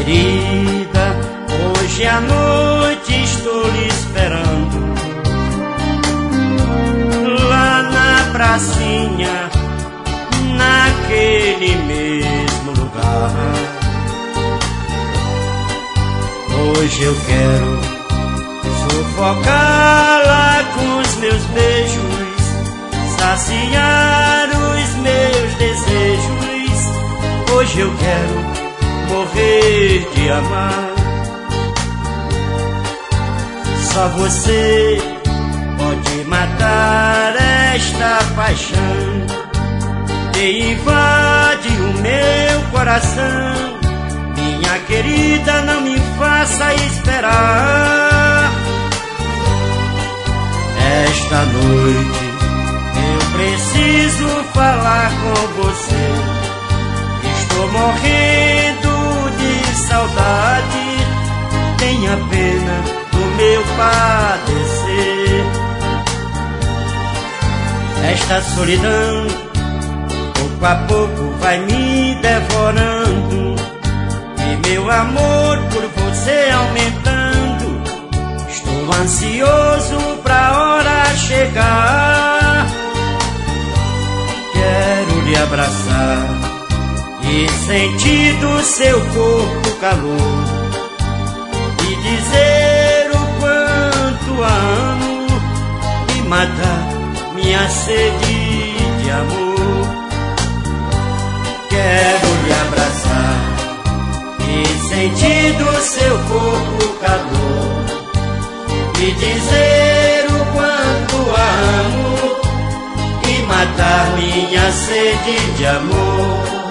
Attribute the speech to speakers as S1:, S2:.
S1: querida, hoje à noite estou lhe esperando lá na pracinha, naquele mesmo lugar. Hoje eu quero sufocá-la com os meus beijos, saciar os meus desejos. Hoje eu quero morrer de amar. Só você pode matar esta paixão que invade o meu coração. Minha querida, não me faça esperar. Esta noite eu preciso falar com você. Estou morrendo de saudade. Tenha pena do meu padecer. Esta solidão pouco a pouco vai me devorando, e meu amor por você aumentando. Estou ansioso pra hora chegar. Quero lhe abraçar e sentir do seu corpo calor, e dizer o quanto a amo, e matar minha sede de amor. Quero lhe abraçar e sentir do seu corpo calor, e dizer o quanto a amo, e matar minha sede de amor.